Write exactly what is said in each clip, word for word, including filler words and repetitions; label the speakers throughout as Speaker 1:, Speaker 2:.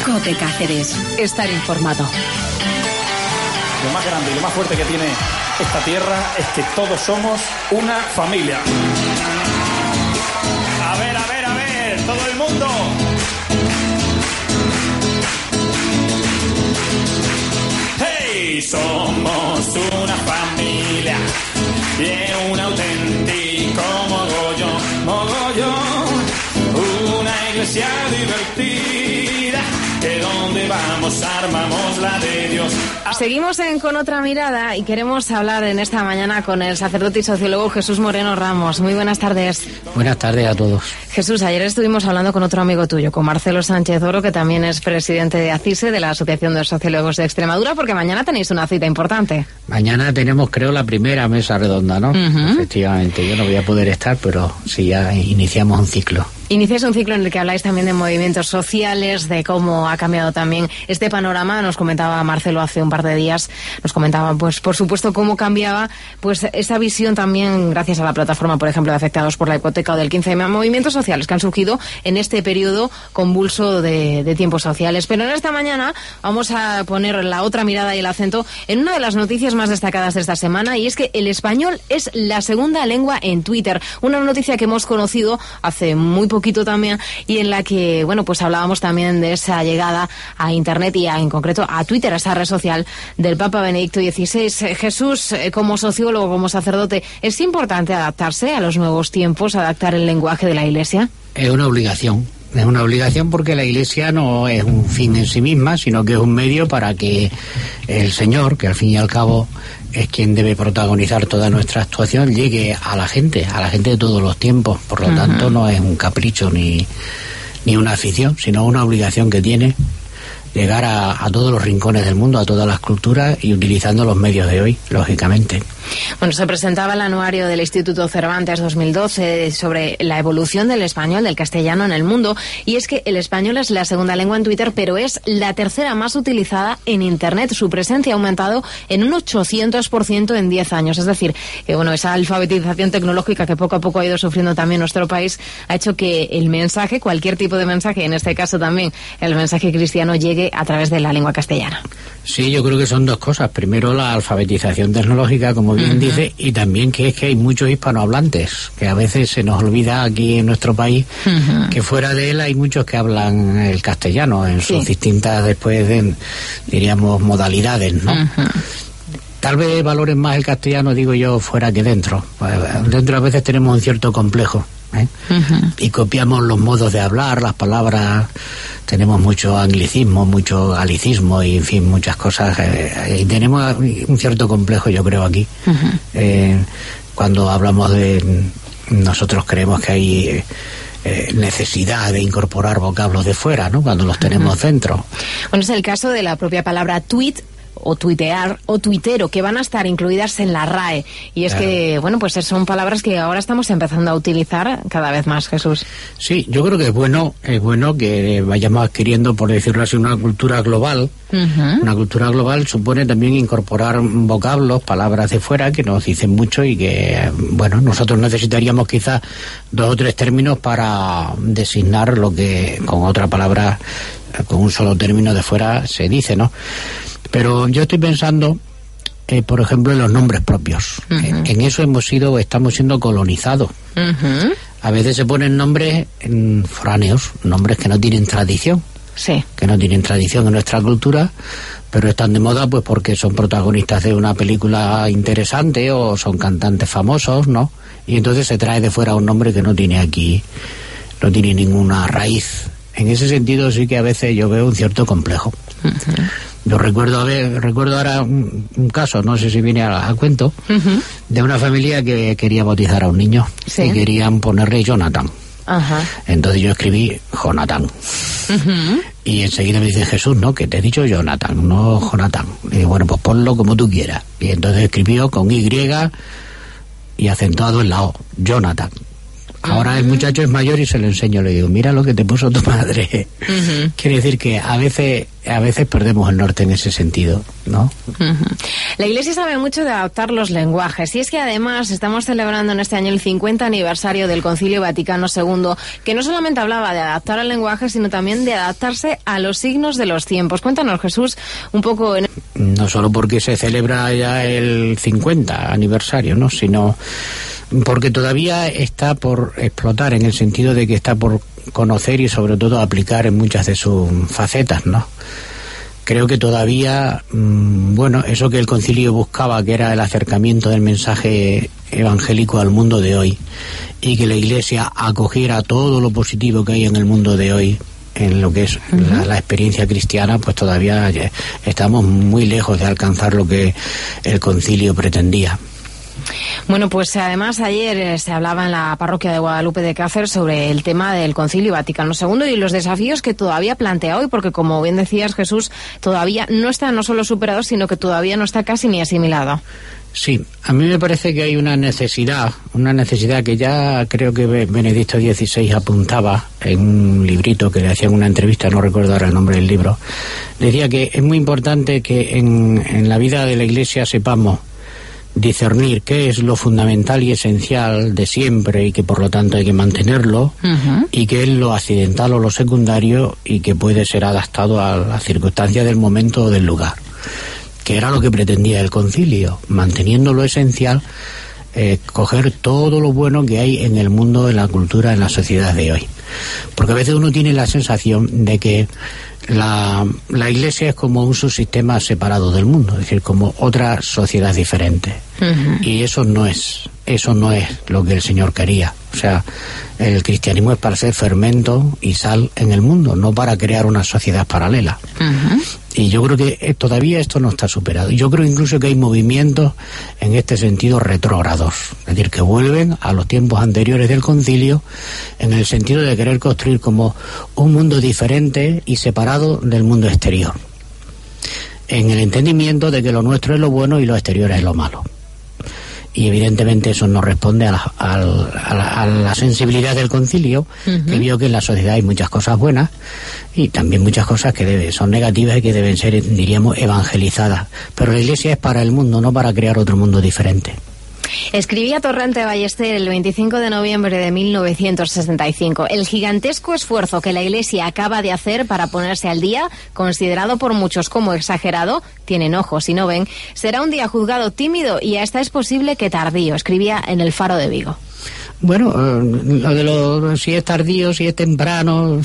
Speaker 1: COPE Cáceres. Estar informado.
Speaker 2: Lo más grande y lo más fuerte que tiene esta tierra es que todos somos una familia. A ver, a ver, a ver, todo el mundo. ¡Hey! Somos una familia y un auténtico mogollón, mogollón. Una iglesia divertida, que donde vamos armamos la de Dios.
Speaker 3: Seguimos en Con Otra Mirada y queremos hablar en esta mañana con el sacerdote y sociólogo Jesús Moreno Ramos. Muy buenas tardes.
Speaker 4: Buenas tardes a todos.
Speaker 3: Jesús, ayer estuvimos hablando con otro amigo tuyo, con Marcelo Sánchez Oro, que también es presidente de ACISE, de la Asociación de Sociólogos de Extremadura, porque mañana tenéis una cita importante.
Speaker 4: Mañana tenemos, creo, la primera mesa redonda, ¿no? Uh-huh. Efectivamente, yo no voy a poder estar, pero sí, ya iniciamos un ciclo.
Speaker 3: Iniciáis un ciclo en el que habláis también de movimientos sociales, de cómo ha cambiado también este panorama. Nos comentaba Marcelo hace un par de días, nos comentaba, pues, por supuesto, cómo cambiaba pues esa visión también, gracias a la plataforma, por ejemplo, de afectados por la hipoteca o del quince eme, movimientos sociales que han surgido en este periodo convulso de, de tiempos sociales. Pero en esta mañana vamos a poner la otra mirada y el acento en una de las noticias más destacadas de esta semana, y es que el español es la segunda lengua en Twitter. Una noticia que hemos conocido hace muy poco poquito también, y en la que, bueno, pues hablábamos también de esa llegada a Internet y a, en concreto a Twitter, a esa red social del Papa Benedicto dieciséis. Jesús, como sociólogo, como sacerdote, ¿es importante adaptarse a los nuevos tiempos, adaptar el lenguaje de la Iglesia?
Speaker 4: Es una obligación. Es una obligación porque la Iglesia no es un fin en sí misma, sino que es un medio para que el Señor, que al fin y al cabo es quien debe protagonizar toda nuestra actuación, llegue a la gente, a la gente de todos los tiempos. Por lo uh-huh. tanto, no es un capricho ni, ni una afición, sino una obligación que tiene llegar a, a todos los rincones del mundo, a todas las culturas, y utilizando los medios de hoy, lógicamente.
Speaker 3: Bueno, se presentaba el anuario del Instituto Cervantes dos mil doce sobre la evolución del español, del castellano en el mundo, y es que el español es la segunda lengua en Twitter, pero es la tercera más utilizada en Internet. Su presencia ha aumentado en un ochocientos por ciento en diez años. Es decir, que bueno, esa alfabetización tecnológica que poco a poco ha ido sufriendo también nuestro país ha hecho que el mensaje, cualquier tipo de mensaje, en este caso también el mensaje cristiano, llegue a través de la lengua castellana.
Speaker 4: Sí, yo creo que son dos cosas. Primero, la alfabetización tecnológica, como bien uh-huh. dice, y también que es que hay muchos hispanohablantes, que a veces se nos olvida aquí en nuestro país uh-huh. que fuera de él hay muchos que hablan el castellano en sus sí. distintas, después, de, diríamos, modalidades, ¿no? Uh-huh. Tal vez valoren más el castellano, digo yo, fuera que dentro. Dentro a veces tenemos un cierto complejo, ¿eh? Uh-huh. Y copiamos los modos de hablar, las palabras, tenemos mucho anglicismo, mucho galicismo y en fin, muchas cosas, eh, y tenemos un cierto complejo, yo creo, aquí. Uh-huh. Eh, cuando hablamos de, nosotros creemos que hay eh, necesidad de incorporar vocablos de fuera, ¿no? Cuando los tenemos uh-huh. dentro.
Speaker 3: Bueno, es el caso de la propia palabra tweet, o tuitear, o tuitero, que van a estar incluidas en la R A E. Y es claro. que, bueno, pues son palabras que ahora estamos empezando a utilizar cada vez más, Jesús.
Speaker 4: Sí, yo creo que es bueno, es bueno que vayamos adquiriendo, por decirlo así, una cultura global. Uh-huh. Una cultura global supone también incorporar vocablos, palabras de fuera que nos dicen mucho y que, bueno, nosotros necesitaríamos quizás dos o tres términos para designar lo que con otra palabra, con un solo término de fuera se dice, ¿no? Pero yo estoy pensando, eh, por ejemplo, en los nombres propios. Uh-huh. En, en eso hemos sido, estamos siendo colonizados. Uh-huh. A veces se ponen nombres en foráneos, nombres que no tienen tradición.
Speaker 3: Sí.
Speaker 4: Que no tienen tradición en nuestra cultura, pero están de moda pues porque son protagonistas de una película interesante o son cantantes famosos, ¿no? Y entonces se trae de fuera un nombre que no tiene aquí, no tiene ninguna raíz. En ese sentido sí que a veces yo veo un cierto complejo. Uh-huh. Yo recuerdo a ver, recuerdo ahora un, un caso, no sé si viene a, a cuento, uh-huh. de una familia que quería bautizar a un niño. ¿Sí? Y querían ponerle Jonathan. Uh-huh. Entonces yo escribí Jonathan. Uh-huh. Y enseguida me dice Jesús, no, que te he dicho Jonathan, no Jonathan. Y digo, bueno, pues ponlo como tú quieras. Y entonces escribió con Y y acentuado en la O, Jonathan. Ahora el muchacho es mayor y se lo enseño, le digo, mira lo que te puso tu madre. Uh-huh. Quiere decir que a veces a veces perdemos el norte en ese sentido, ¿no?
Speaker 3: Uh-huh. La Iglesia sabe mucho de adaptar los lenguajes, y es que además estamos celebrando en este año el cincuenta aniversario del Concilio Vaticano segundo, que no solamente hablaba de adaptar el lenguaje, sino también de adaptarse a los signos de los tiempos. Cuéntanos, Jesús, un poco... En...
Speaker 4: No solo porque se celebra ya el cincuenta aniversario, ¿no? Sino porque todavía está por explotar, en el sentido de que está por conocer y sobre todo aplicar en muchas de sus facetas, ¿no? Creo que todavía, mmm, bueno, eso que el concilio buscaba, que era el acercamiento del mensaje evangélico al mundo de hoy, y que la Iglesia acogiera todo lo positivo que hay en el mundo de hoy, en lo que es uh-huh. la, la experiencia cristiana, pues todavía estamos muy lejos de alcanzar lo que el concilio pretendía.
Speaker 3: Bueno, pues además ayer eh, se hablaba en la parroquia de Guadalupe de Cáceres sobre el tema del Concilio Vaticano segundo y los desafíos que todavía plantea hoy, porque como bien decías, Jesús, todavía no está no solo superado, sino que todavía no está casi ni asimilado.
Speaker 4: Sí, a mí me parece que hay una necesidad, una necesidad que ya creo que Benedicto dieciséis apuntaba en un librito que le hacían una entrevista, no recuerdo ahora el nombre del libro. Decía que es muy importante que en, en la vida de la Iglesia sepamos discernir qué es lo fundamental y esencial de siempre y que por lo tanto hay que mantenerlo, uh-huh. y qué es lo accidental o lo secundario y que puede ser adaptado a las circunstancias del momento o del lugar, que era lo que pretendía el concilio, manteniendo lo esencial, eh, coger todo lo bueno que hay en el mundo, en la cultura, en la sociedad de hoy. Porque a veces uno tiene la sensación de que La, la Iglesia es como un subsistema separado del mundo, es decir, como otra sociedad diferente. Uh-huh. Y eso no es, eso no es lo que el Señor quería. O sea, el cristianismo es para ser fermento y sal en el mundo, no para crear una sociedad paralela. Uh-huh. Y yo creo que todavía esto no está superado. Yo creo incluso que hay movimientos en este sentido retrógrados, es decir, que vuelven a los tiempos anteriores del concilio, en el sentido de querer construir como un mundo diferente y separado del mundo exterior, en el entendimiento de que lo nuestro es lo bueno y lo exterior es lo malo. Y evidentemente eso no responde a la, a la, a la sensibilidad del concilio, uh-huh. que vio que en la sociedad hay muchas cosas buenas y también muchas cosas que debe, son negativas y que deben ser, diríamos, evangelizadas. Pero la Iglesia es para el mundo, no para crear otro mundo diferente.
Speaker 3: Escribía Torrente Ballester el veinticinco de noviembre de mil novecientos sesenta y cinco. El gigantesco esfuerzo que la Iglesia acaba de hacer para ponerse al día, considerado por muchos como exagerado, tienen ojos y no ven, será un día juzgado tímido y hasta es posible que tardío. Escribía en el Faro de Vigo.
Speaker 4: Bueno, lo de lo, si es tardío, si es temprano,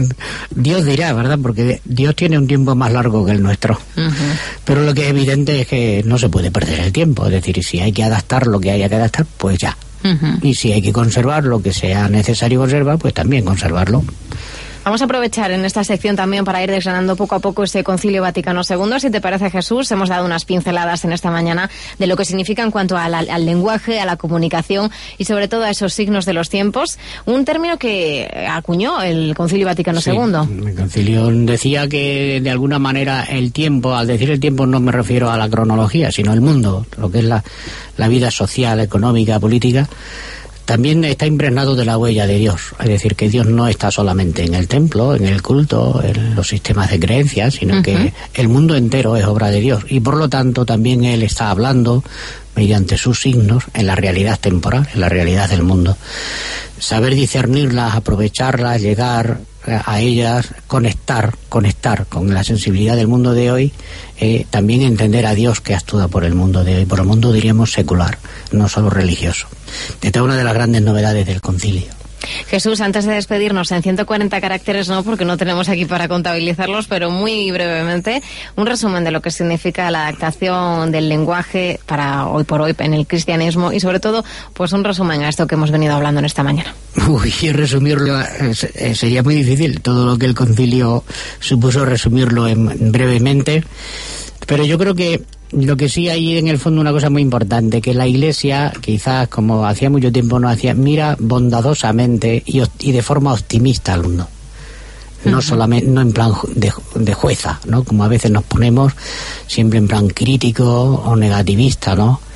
Speaker 4: Dios dirá, ¿verdad? Porque Dios tiene un tiempo más largo que el nuestro. Uh-huh. Pero lo que es evidente es que no se puede perder el tiempo. Es decir, si hay que adaptar lo que haya que adaptar, pues ya. Uh-huh. Y si hay que conservar lo que sea necesario conservar, pues también conservarlo.
Speaker 3: Vamos a aprovechar en esta sección también para ir desgranando poco a poco este Concilio Vaticano segundo. Si te parece, Jesús, hemos dado unas pinceladas en esta mañana de lo que significa en cuanto a la, al lenguaje, a la comunicación y sobre todo a esos signos de los tiempos. Un término que acuñó el Concilio Vaticano
Speaker 4: sí,
Speaker 3: segundo.
Speaker 4: El Concilio decía que de alguna manera el tiempo, al decir el tiempo no me refiero a la cronología, sino el mundo, lo que es la, la vida social, económica, política, también está impregnado de la huella de Dios. Es decir, que Dios no está solamente en el templo, en el culto, en los sistemas de creencias, sino uh-huh. que el mundo entero es obra de Dios. Y por lo tanto también Él está hablando mediante sus signos en la realidad temporal, en la realidad del mundo. Saber discernirlas, aprovecharlas, llegar a ellas, conectar, conectar con la sensibilidad del mundo de hoy, eh, también entender a Dios que actúa por el mundo de hoy, por el mundo diríamos secular, no solo religioso. Esta es una de las grandes novedades del concilio.
Speaker 3: Jesús, antes de despedirnos, en ciento cuarenta caracteres no, porque no tenemos aquí para contabilizarlos, pero muy brevemente, un resumen de lo que significa la adaptación del lenguaje para hoy por hoy en el cristianismo y sobre todo, pues un resumen a esto que hemos venido hablando en esta mañana.
Speaker 4: Uy, resumirlo eh, sería muy difícil, todo lo que el concilio supuso resumirlo en, brevemente, pero yo creo que lo que sí hay en el fondo una cosa muy importante, que la Iglesia, quizás como hacía mucho tiempo no hacía, mira bondadosamente y, y de forma optimista al mundo. No uh-huh. solamente, no en plan de, de jueza, ¿no? Como a veces nos ponemos siempre en plan crítico o negativista, ¿no?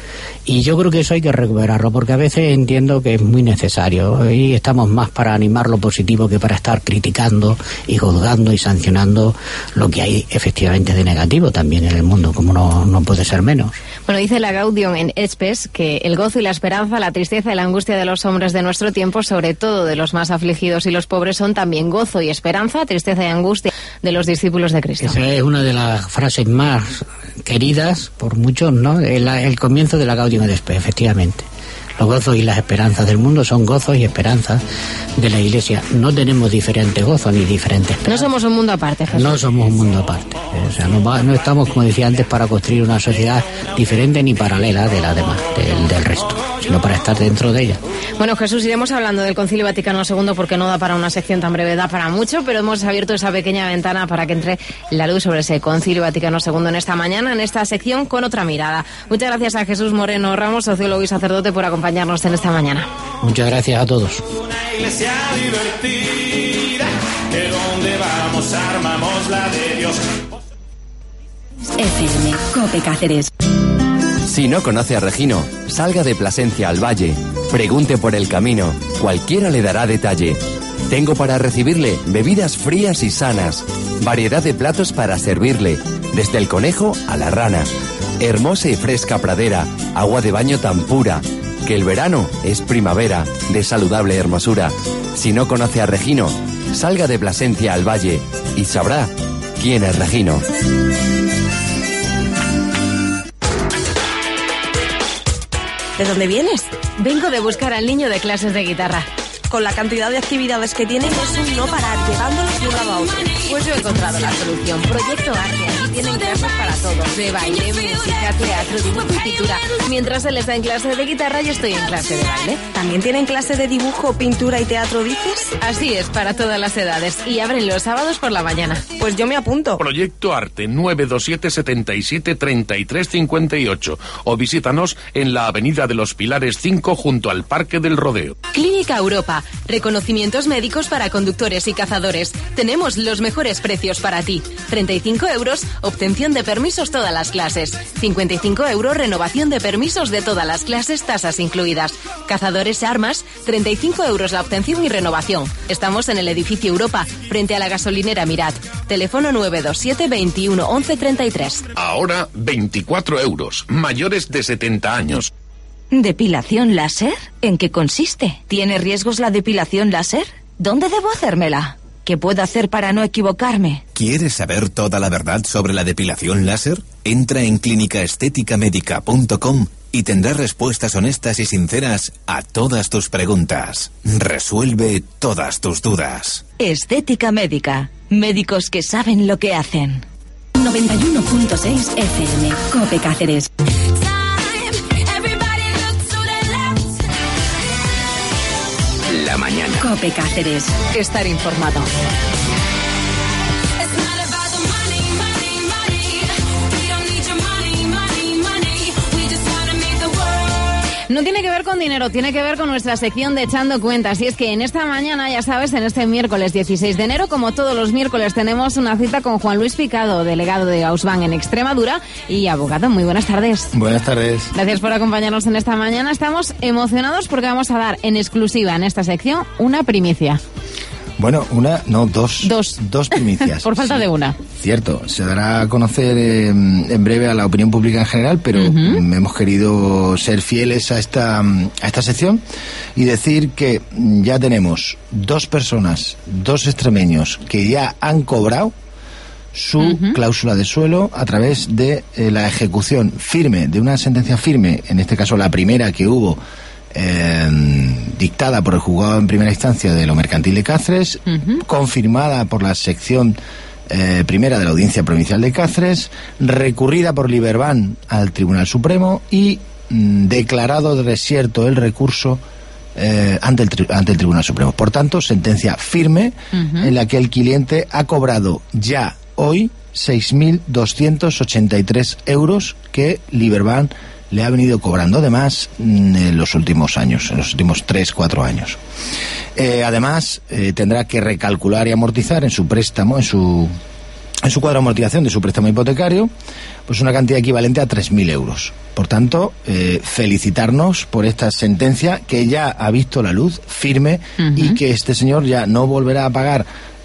Speaker 4: Y yo creo que eso hay que recuperarlo, porque a veces entiendo que es muy necesario y estamos más para animar lo positivo que para estar criticando y juzgando y sancionando lo que hay efectivamente de negativo también en el mundo, como no, no puede ser menos.
Speaker 3: Bueno, dice la Gaudium en Espes que el gozo y la esperanza, la tristeza y la angustia de los hombres de nuestro tiempo, sobre todo de los más afligidos y los pobres, son también gozo y esperanza, tristeza y angustia de los discípulos de Cristo.
Speaker 4: Esa es una de las frases más queridas por muchos, ¿no? El, el comienzo de la Gaudium et Spes, efectivamente. Los gozos y las esperanzas del mundo son gozos y esperanzas de la Iglesia. No tenemos diferentes gozos ni diferentes esperanzas.
Speaker 3: No somos un mundo aparte, Jesús.
Speaker 4: No somos un mundo aparte. O sea, no, va, no estamos, como decía antes, para construir una sociedad diferente ni paralela de la demás, del, del resto, sino para estar dentro de ella.
Speaker 3: Bueno, Jesús, iremos hablando del Concilio Vaticano segundo porque no da para una sección tan breve, da para mucho, pero hemos abierto esa pequeña ventana para que entre la luz sobre ese Concilio Vaticano segundo en esta mañana, en esta sección, con otra mirada. Muchas gracias a Jesús Moreno Ramos, sociólogo y sacerdote, por acompañarnos en esta mañana.
Speaker 4: Muchas gracias a todos.
Speaker 5: Una iglesia divertida, que donde vamos armamos la de Dios.
Speaker 1: F M, Cope Cáceres.
Speaker 6: Si no conoce a Regino, salga de Plasencia al Valle, pregunte por el camino, cualquiera le dará detalle. Tengo para recibirle bebidas frías y sanas, variedad de platos para servirle, desde el conejo a la rana. Hermosa y fresca pradera, agua de baño tan pura, que el verano es primavera de saludable hermosura. Si no conoce a Regino, salga de Plasencia al Valle y sabrá quién es Regino.
Speaker 7: ¿De dónde vienes?
Speaker 3: Vengo de buscar al niño de clases de guitarra.
Speaker 7: Con la cantidad de actividades que tienen es un no parar, llevándolos de un lado a otro.
Speaker 3: Pues yo he encontrado la solución. Proyecto Arte. Aquí tienen clases para todos. De baile, música, teatro, dibujo y pintura. Mientras él está en clase de guitarra, yo estoy en clase de baile.
Speaker 7: ¿También tienen clase de dibujo, pintura y teatro, dices?
Speaker 3: Así es, para todas las edades. Y abren los sábados por la mañana.
Speaker 7: Pues yo me apunto.
Speaker 8: Proyecto Arte nueve dos siete, siete siete, tres tres cinco ocho o visítanos en la Avenida de los Pilares cinco junto al Parque del Rodeo.
Speaker 9: Clínica Europa. Reconocimientos médicos para conductores y cazadores. Tenemos los mejores precios para ti. treinta y cinco euros, obtención de permisos todas las clases. cincuenta y cinco euros, renovación de permisos de todas las clases, tasas incluidas. Cazadores Armas, treinta y cinco euros la obtención y renovación. Estamos en el edificio Europa, frente a la gasolinera Mirat. Teléfono nueve dos siete, veintiuno, once, treinta y tres.
Speaker 8: Ahora veinticuatro euros, mayores de setenta años.
Speaker 10: ¿Depilación láser? ¿En qué consiste? ¿Tiene riesgos la depilación láser? ¿Dónde debo hacérmela? ¿Qué puedo hacer para no equivocarme?
Speaker 11: ¿Quieres saber toda la verdad sobre la depilación láser? Entra en clínica estética médica punto com y tendrás respuestas honestas y sinceras a todas tus preguntas. Resuelve todas tus dudas.
Speaker 10: Estética Médica. Médicos que saben lo que hacen.
Speaker 1: noventa y uno punto seis F M, Cope Cáceres.
Speaker 11: La mañana.
Speaker 1: Cope Cáceres.
Speaker 3: Estar informado. No tiene que ver con dinero, tiene que ver con nuestra sección de Echando Cuentas. Y es que en esta mañana, ya sabes, en este miércoles dieciséis de enero, como todos los miércoles, tenemos una cita con Juan Luis Picado, delegado de Ausban en Extremadura y abogado. Muy buenas tardes.
Speaker 12: Buenas tardes.
Speaker 3: Gracias por acompañarnos en esta mañana. Estamos emocionados porque vamos a dar en exclusiva en esta sección una primicia.
Speaker 12: Bueno, una, no, dos.
Speaker 3: Dos.
Speaker 12: Dos primicias.
Speaker 3: Por falta
Speaker 12: sí.
Speaker 3: de una.
Speaker 12: Cierto, se dará a conocer eh, en breve a la opinión pública en general, pero uh-huh. hemos querido ser fieles a esta, a esta sección y decir que ya tenemos dos personas, dos extremeños que ya han cobrado su uh-huh. cláusula de suelo a través de eh, la ejecución firme, de una sentencia firme, en este caso la primera que hubo, Eh, dictada por el juzgado en primera instancia de lo mercantil de Cáceres, uh-huh. confirmada por la sección eh, primera de la Audiencia Provincial de Cáceres, recurrida por Liberban al Tribunal Supremo y mm, declarado desierto el recurso eh, ante, el tri- ante el Tribunal Supremo. Por tanto, sentencia firme uh-huh. en la que el cliente ha cobrado ya hoy seis mil doscientos ochenta y tres euros que Liberban le ha venido cobrando además en los últimos años, en los últimos tres, cuatro años. Eh, además, eh, tendrá que recalcular y amortizar en su préstamo, en su en su cuadro de amortización de su préstamo hipotecario, pues una cantidad equivalente a tres mil euros. Por tanto, eh, felicitarnos por esta sentencia que ya ha visto la luz firme uh-huh. y que este señor ya no volverá a pagar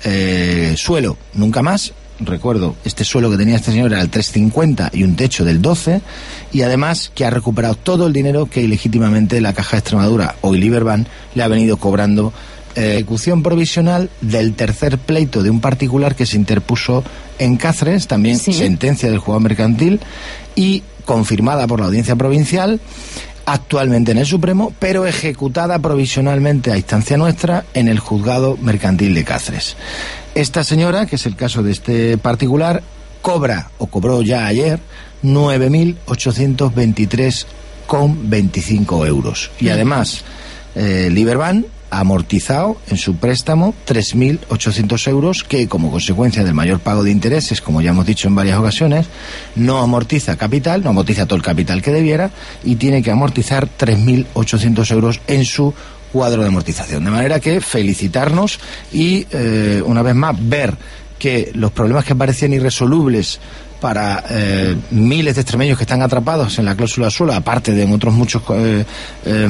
Speaker 12: eh, suelo nunca más. Recuerdo, este suelo que tenía este señor era el tres cincuenta y un techo del doce, y además que ha recuperado todo el dinero que ilegítimamente la Caja de Extremadura o el Liberbank le ha venido cobrando. Eh, ejecución provisional del tercer pleito de un particular que se interpuso en Cáceres, también sí. sentencia del juzgado mercantil y confirmada por la Audiencia Provincial, actualmente en el Supremo, pero ejecutada provisionalmente a instancia nuestra en el juzgado mercantil de Cáceres. Esta señora, que es el caso de este particular, cobra, o cobró ya ayer, nueve mil ochocientos veintitrés con veinticinco euros. Y además, eh, Liberbank ha amortizado en su préstamo tres mil ochocientos euros que, como consecuencia del mayor pago de intereses, como ya hemos dicho en varias ocasiones, no amortiza capital, no amortiza todo el capital que debiera y tiene que amortizar tres mil ochocientos euros en su cuadro de amortización. De manera que felicitarnos y, eh, una vez más, ver que los problemas que parecían irresolubles para eh, miles de extremeños que están atrapados en la cláusula suelo, aparte de en otros muchos eh, eh,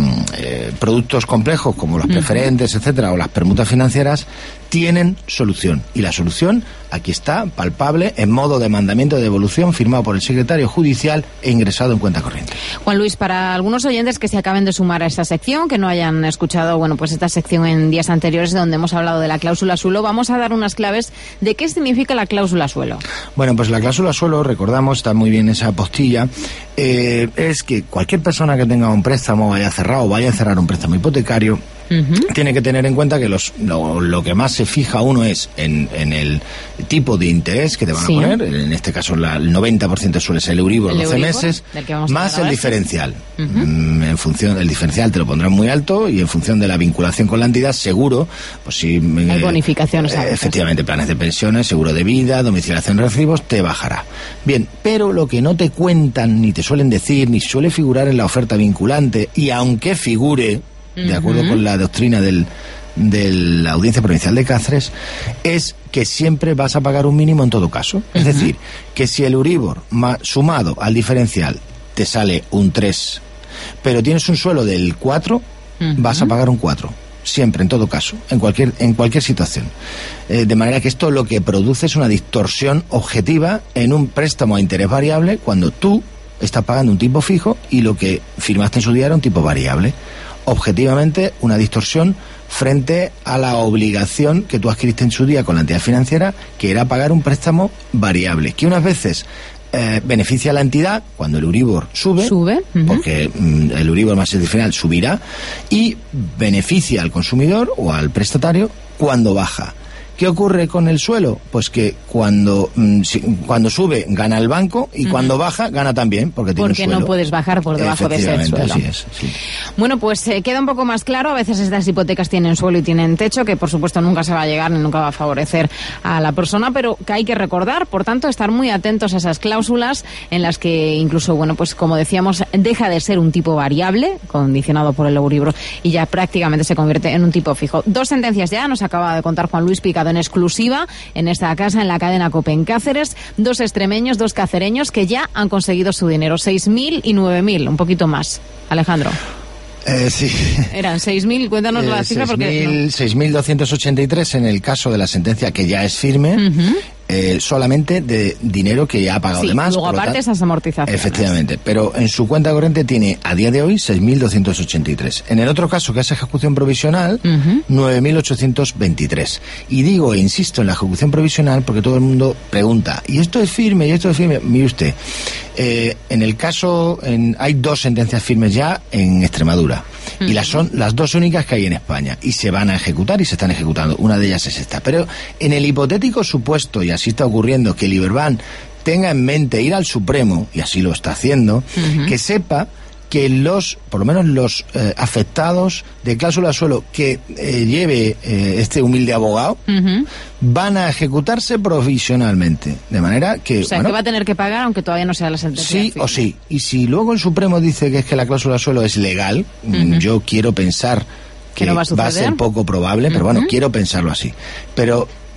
Speaker 12: eh, productos complejos como los preferentes, etcétera, o las permutas financieras, tienen solución. Y la solución aquí está, palpable, en modo de mandamiento de devolución firmado por el secretario judicial e ingresado en cuenta corriente.
Speaker 3: Juan Luis, para algunos oyentes que se acaben de sumar a esta sección, que no hayan escuchado, bueno, pues esta sección en días anteriores donde hemos hablado de la cláusula suelo, vamos a dar unas claves de qué significa la cláusula suelo. Bueno, pues la cláusula suelo, recordamos, está muy bien esa postilla, eh, es que cualquier persona que tenga un préstamo, vaya cerrado o vaya a cerrar un préstamo hipotecario, Uh-huh. tiene que tener en cuenta que los lo, lo que más se fija uno es en, en el tipo de interés que te van sí. a poner. En este caso la, el noventa por ciento suele ser el Euribor, el doce Euribor, meses, más el diferencial. Uh-huh. Mm, en función el diferencial te lo pondrán muy alto y en función de la vinculación con la entidad, seguro, pues si hay eh, bonificaciones. Eh, efectivamente, planes de pensiones, seguro de vida, domiciliación de recibos, te bajará. Bien, pero lo que no te cuentan, ni te suelen decir, ni suele figurar en la oferta vinculante, y aunque figure de acuerdo uh-huh. con la doctrina del, de la Audiencia Provincial de Cáceres, es que siempre vas a pagar un mínimo en todo caso. Uh-huh. Es decir, que si el Euribor ma, sumado al diferencial te sale un tres, pero tienes un suelo del cuatro, uh-huh. vas a pagar un cuatro. Siempre, en todo caso, en cualquier, en cualquier situación. Eh, de manera que esto lo que produce es una distorsión objetiva en un préstamo a interés variable cuando tú estás pagando un tipo fijo y lo que firmaste en su día era un tipo variable. Objetivamente, una distorsión frente a la obligación que tú adquiriste en su día con la entidad financiera, que era pagar un préstamo variable, que unas veces eh, beneficia a la entidad cuando el Euribor sube, sube uh-huh. porque mm, el Euribor más el diferencial subirá, y beneficia al consumidor o al prestatario cuando baja. ¿Qué ocurre con el suelo? Pues que cuando mm, si, cuando sube gana el banco y uh-huh. cuando baja gana también, porque tiene porque un suelo. No puedes bajar por debajo de ese suelo. Así es, sí. Bueno, pues eh, queda un poco más claro. A veces estas hipotecas tienen suelo y tienen techo, que por supuesto nunca se va a llegar ni nunca va a favorecer a la persona, pero que hay que recordar, por tanto, estar muy atentos a esas cláusulas en las que incluso, bueno, pues como decíamos, deja de ser un tipo variable, condicionado por el Euribor, y ya prácticamente se convierte en un tipo fijo. Dos sentencias ya nos acaba de contar Juan Luis Picado en exclusiva en esta casa, en la cadena COPE en Cáceres, dos extremeños, dos cacereños que ya han conseguido su dinero, seis mil y nueve mil, un poquito más. Alejandro.
Speaker 12: Eh, sí.
Speaker 3: Eran seis mil, cuéntanos eh, la cifra porque... No.
Speaker 12: seis mil doscientos ochenta y tres en el caso de la sentencia que ya es firme, uh-huh. eh, solamente de dinero que ya ha pagado
Speaker 3: sí,
Speaker 12: de más.
Speaker 3: Luego aparte esas amortizaciones.
Speaker 12: Efectivamente, pero en su cuenta corriente tiene a día de hoy seis mil doscientos ochenta y tres. En el otro caso, que es ejecución provisional, uh-huh. nueve mil ochocientos veintitrés. Y digo e insisto en la ejecución provisional porque todo el mundo pregunta, ¿y esto es firme? ¿Y esto es firme? Mire usted, eh, en el caso, en, hay dos sentencias firmes ya en Extremadura. Uh-huh. Y las son las dos únicas que hay en España. Y se van a ejecutar y se están ejecutando. Una de ellas es esta. Pero en el hipotético supuesto, y así está ocurriendo, que Liberbank tenga en mente ir al Supremo, y así lo está haciendo, uh-huh. que sepa que los, por lo menos los eh, afectados de cláusula suelo que eh, lleve eh, este humilde abogado, uh-huh. van a ejecutarse provisionalmente. De manera que...
Speaker 3: O sea, bueno, que va a tener que pagar aunque todavía no sea la sentencia.
Speaker 12: Sí o sí. Y si luego el Supremo dice que es que la cláusula suelo es legal, uh-huh. yo quiero pensar que no va a, va a ser poco probable, uh-huh. pero bueno, quiero pensarlo así. Pero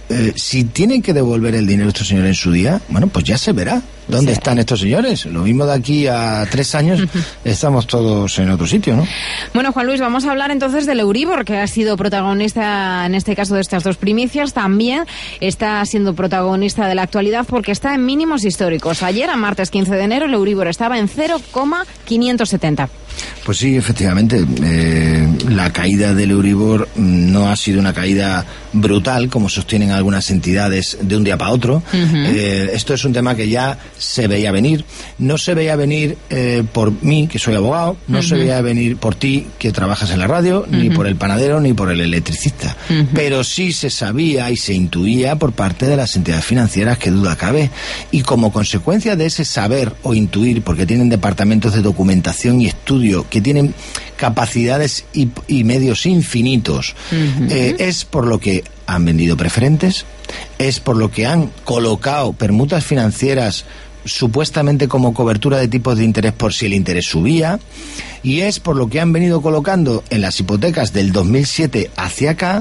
Speaker 12: eh, si tienen que devolver el dinero a estos señores en su día, bueno, pues ya se verá dónde sí. están estos señores. Lo mismo de aquí a tres años estamos todos en otro sitio, ¿no?
Speaker 3: Bueno, Juan Luis, vamos a hablar entonces del Euribor, que ha sido protagonista en este caso de estas dos primicias. También está siendo protagonista de la actualidad porque está en mínimos históricos. Ayer, a martes quince de enero, el Euribor estaba en cero coma quinientos setenta.
Speaker 12: Pues sí, efectivamente, eh, la caída del Euribor no ha sido una caída brutal, como sostienen algunas entidades de un día para otro. Uh-huh. Eh, esto es un tema que ya se veía venir. No se veía venir eh, por mí, que soy abogado, no uh-huh. se veía venir por ti, que trabajas en la radio, uh-huh. ni por el panadero, ni por el electricista. Uh-huh. Pero sí se sabía y se intuía por parte de las entidades financieras, que duda cabe. Y como consecuencia de ese saber o intuir, porque tienen departamentos de documentación y estudio que tienen capacidades y, y medios infinitos, uh-huh. eh, es por lo que han vendido preferentes, es por lo que han colocado permutas financieras supuestamente como cobertura de tipos de interés por si el interés subía, y es por lo que han venido colocando en las hipotecas del dos mil siete hacia acá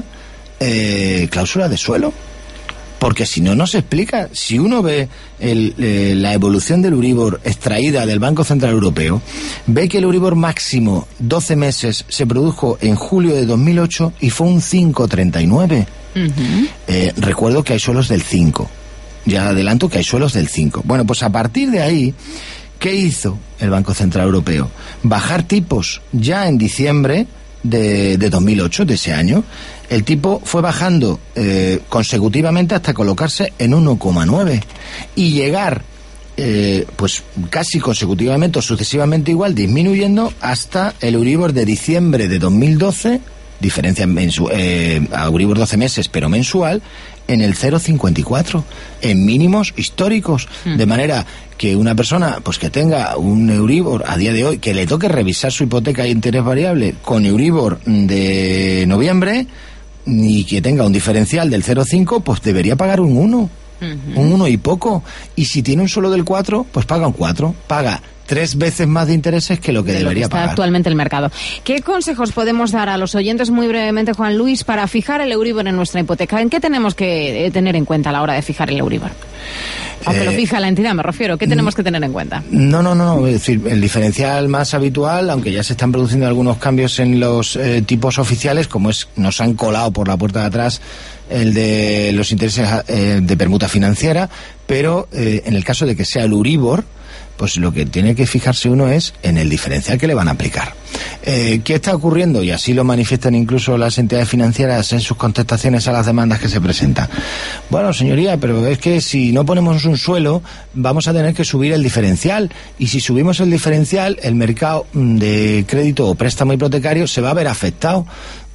Speaker 12: eh, cláusulas de suelo. Porque si no, no se explica. Si uno ve el, eh, la evolución del Euribor extraída del Banco Central Europeo, ve que el Euribor máximo doce meses se produjo en julio de dos mil ocho y fue un cinco coma treinta y nueve. Uh-huh. Eh, recuerdo que hay suelos del cinco. Ya adelanto que hay suelos del cinco. Bueno, pues a partir de ahí, ¿qué hizo el Banco Central Europeo? Bajar tipos ya en diciembre de, de dos mil ocho, de ese año. El tipo fue bajando eh, consecutivamente hasta colocarse en uno coma nueve y llegar eh, pues casi consecutivamente o sucesivamente igual, disminuyendo hasta el Euribor de diciembre de dos mil doce, diferencia mensu eh, a Euribor doce meses pero mensual, en el cero coma cincuenta y cuatro, en mínimos históricos, mm. de manera que una persona pues que tenga un Euribor a día de hoy, que le toque revisar su hipoteca de interés variable con Euribor de noviembre, y que tenga un diferencial del cero coma cinco, pues debería pagar un uno, uh-huh. un uno y poco. Y si tiene un solo del cuatro, pues paga un cuatro. Paga tres veces más de intereses que lo que de debería lo que está pagar
Speaker 3: actualmente el mercado. ¿Qué consejos podemos dar a los oyentes, muy brevemente, Juan Luis, para fijar el Euribor en nuestra hipoteca? ¿En qué tenemos que tener en cuenta a la hora de fijar el Euribor? Aunque eh, lo fija la entidad, me refiero. ¿Qué tenemos que tener en cuenta?
Speaker 12: No, no, no. Es decir, el diferencial más habitual, aunque ya se están produciendo algunos cambios en los eh, tipos oficiales, como es nos han colado por la puerta de atrás el de los intereses eh, de permuta financiera, pero eh, en el caso de que sea el Euribor, pues lo que tiene que fijarse uno es en el diferencial que le van a aplicar. Eh, ¿Qué está ocurriendo? Y así lo manifiestan incluso las entidades financieras en sus contestaciones a las demandas que se presentan. Bueno, señoría, pero es que si no ponemos un suelo, vamos a tener que subir el diferencial. Y si subimos el diferencial, el mercado de crédito o préstamo hipotecario se va a ver afectado.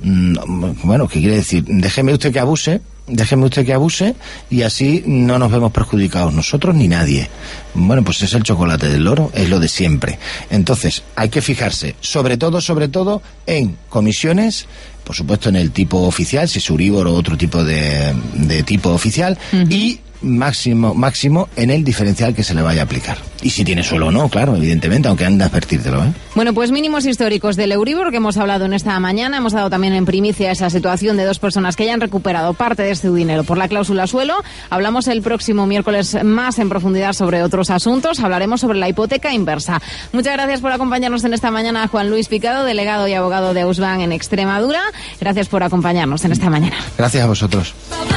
Speaker 12: Bueno, ¿qué quiere decir? Déjeme usted que abuse, déjeme usted que abuse y así no nos vemos perjudicados nosotros ni nadie. Bueno, pues es el chocolate del loro, es lo de siempre. Entonces, hay que fijarse, sobre todo, sobre todo, en comisiones, por supuesto en el tipo oficial, si es Euribor o otro tipo de, de tipo oficial, uh-huh. y máximo máximo en el diferencial que se le vaya a aplicar. Y si tiene suelo o no, claro, evidentemente, aunque han de advertírtelo, ¿eh?
Speaker 3: Bueno, pues mínimos históricos del Euribor que hemos hablado en esta mañana. Hemos dado también en primicia esa situación de dos personas que ya han recuperado parte de este dinero por la cláusula suelo. Hablamos el próximo miércoles más en profundidad sobre otros asuntos. Hablaremos sobre la hipoteca inversa. Muchas gracias por acompañarnos en esta mañana, Juan Luis Picado, delegado y abogado de Ausbank en Extremadura. Gracias por acompañarnos en esta mañana.
Speaker 12: Gracias a vosotros.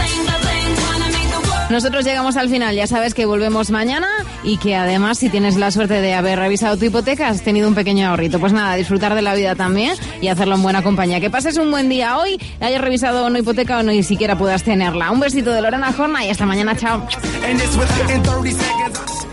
Speaker 3: Nosotros llegamos al final, ya sabes que volvemos mañana y que además si tienes la suerte de haber revisado tu hipoteca has tenido un pequeño ahorrito. Pues nada, disfrutar de la vida también y hacerlo en buena compañía. Que pases un buen día hoy, hayas revisado una hipoteca o no ni siquiera puedas tenerla. Un besito de Lorena Jorna y hasta mañana, chao.